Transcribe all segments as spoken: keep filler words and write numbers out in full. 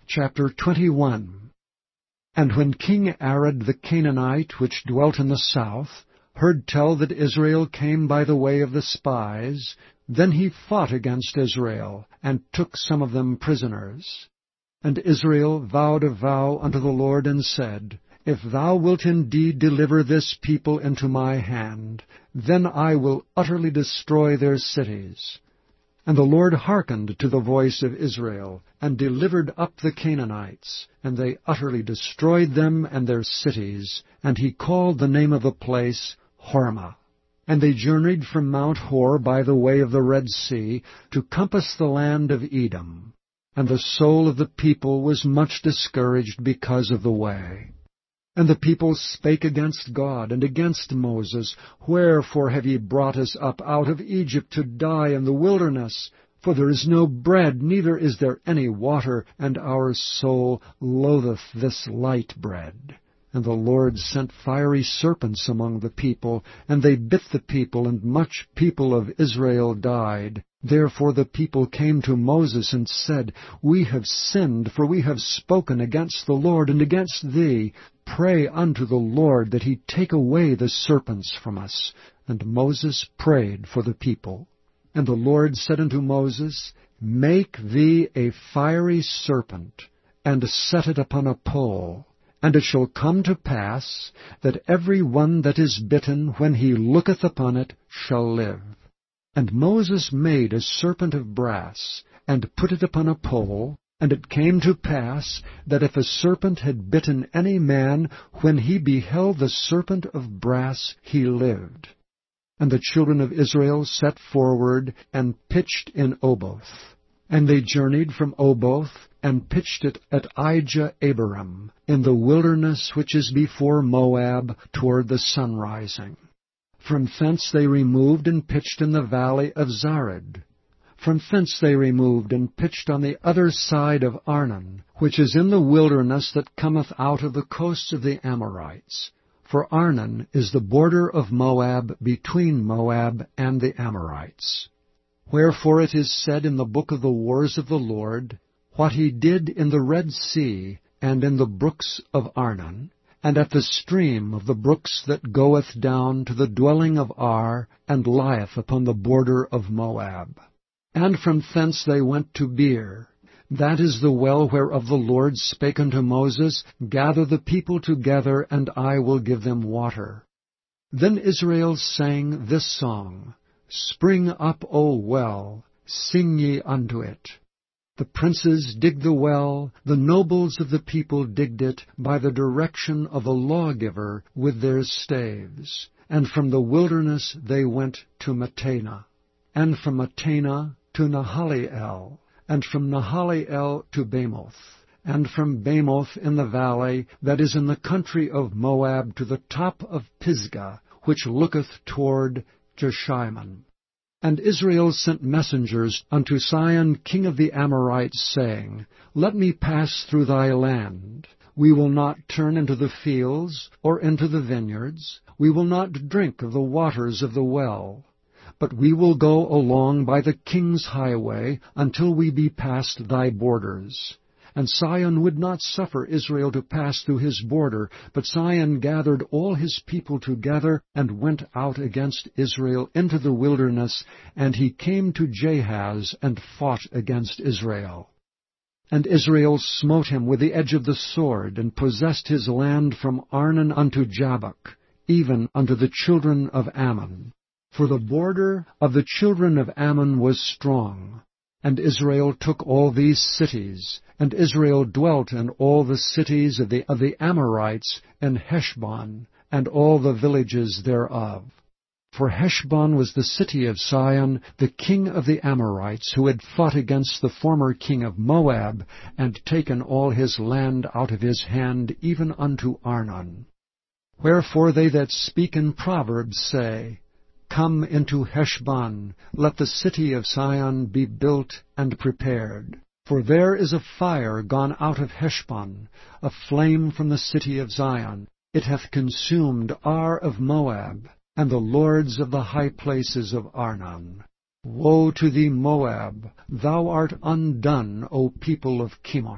Chapter twenty-one. And when King Arad the Canaanite, which dwelt in the south, heard tell that Israel came by the way of the spies, then he fought against Israel, and took some of them prisoners. And Israel vowed a vow unto the Lord, and said, If thou wilt indeed deliver this people into my hand, then I will utterly destroy their cities. And the Lord hearkened to the voice of Israel, and delivered up the Canaanites, and they utterly destroyed them and their cities, and he called the name of the place Hormah. And they journeyed from Mount Hor by the way of the Red Sea, to compass the land of Edom. And the soul of the people was much discouraged because of the way. And the people spake against God and against Moses, Wherefore have ye brought us up out of Egypt to die in the wilderness? For there is no bread, neither is there any water, and our soul loatheth this light bread. And the Lord sent fiery serpents among the people, and they bit the people, and much people of Israel died. Therefore the people came to Moses and said, We have sinned, for we have spoken against the Lord and against thee. Pray unto the Lord that he take away the serpents from us. And Moses prayed for the people. And the Lord said unto Moses, Make thee a fiery serpent, and set it upon a pole. And it shall come to pass, that every one that is bitten, when he looketh upon it, shall live. And Moses made a serpent of brass, and put it upon a pole. And it came to pass, that if a serpent had bitten any man, when he beheld the serpent of brass, he lived. And the children of Israel set forward, and pitched in Oboth. And they journeyed from Oboth, and pitched it at Ijah-abarim, in the wilderness which is before Moab, toward the sunrising. From thence they removed and pitched in the valley of Zared. From thence they removed and pitched on the other side of Arnon, which is in the wilderness that cometh out of the coasts of the Amorites. For Arnon is the border of Moab between Moab and the Amorites. Wherefore it is said in the book of the wars of the Lord, What he did in the Red Sea, and in the brooks of Arnon, and at the stream of the brooks that goeth down to the dwelling of Ar, and lieth upon the border of Moab. And from thence they went to Beer. That is the well whereof the Lord spake unto Moses, Gather the people together, and I will give them water. Then Israel sang this song, Spring up, O well, sing ye unto it. The princes digged the well, the nobles of the people digged it, by the direction of a lawgiver with their staves. And from the wilderness they went to Mattanah, and from Mattanah to Nahaliel, and from Nahaliel to Bamoth, and from Bamoth in the valley that is in the country of Moab to the top of Pisgah, which looketh toward Jeshimon. And Israel sent messengers unto Sihon king of the Amorites, saying, Let me pass through thy land. We will not turn into the fields, or into the vineyards. We will not drink of the waters of the well. But we will go along by the king's highway, until we be past thy borders. And Sihon would not suffer Israel to pass through his border, but Sihon gathered all his people together, and went out against Israel into the wilderness, and he came to Jahaz, and fought against Israel. And Israel smote him with the edge of the sword, and possessed his land from Arnon unto Jabbok, even unto the children of Ammon. For the border of the children of Ammon was strong. And Israel took all these cities, and Israel dwelt in all the cities of the, of the Amorites, in Heshbon, and all the villages thereof. For Heshbon was the city of Sihon, the king of the Amorites, who had fought against the former king of Moab, and taken all his land out of his hand, even unto Arnon. Wherefore they that speak in Proverbs say, Come into Heshbon, let the city of Sihon be built and prepared. For there is a fire gone out of Heshbon, a flame from the city of Zion. It hath consumed Ar of Moab, and the lords of the high places of Arnon. Woe to thee, Moab! Thou art undone, O people of Chemosh!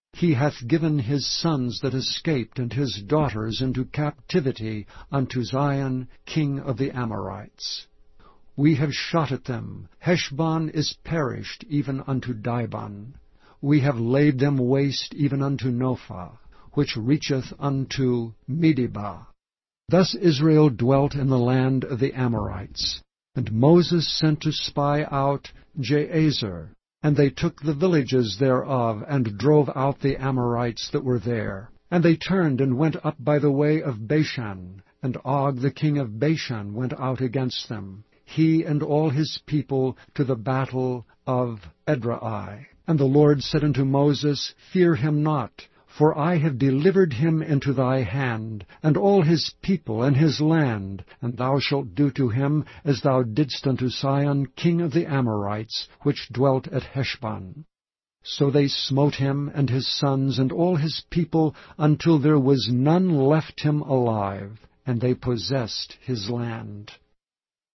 He hath given his sons that escaped and his daughters into captivity unto Zion, king of the Amorites. We have shot at them. Heshbon is perished even unto Dibon. We have laid them waste even unto Nophah, which reacheth unto Medeba. Thus Israel dwelt in the land of the Amorites. And Moses sent to spy out Jahazer. And they took the villages thereof, and drove out the Amorites that were there. And they turned and went up by the way of Bashan, and Og the king of Bashan went out against them, he and all his people, to the battle of Edrei. And the Lord said unto Moses, Fear him not, for I have delivered him into thy hand, and all his people and his land, and thou shalt do to him as thou didst unto Sihon king of the Amorites, which dwelt at Heshbon. So they smote him and his sons and all his people, until there was none left him alive, and they possessed his land.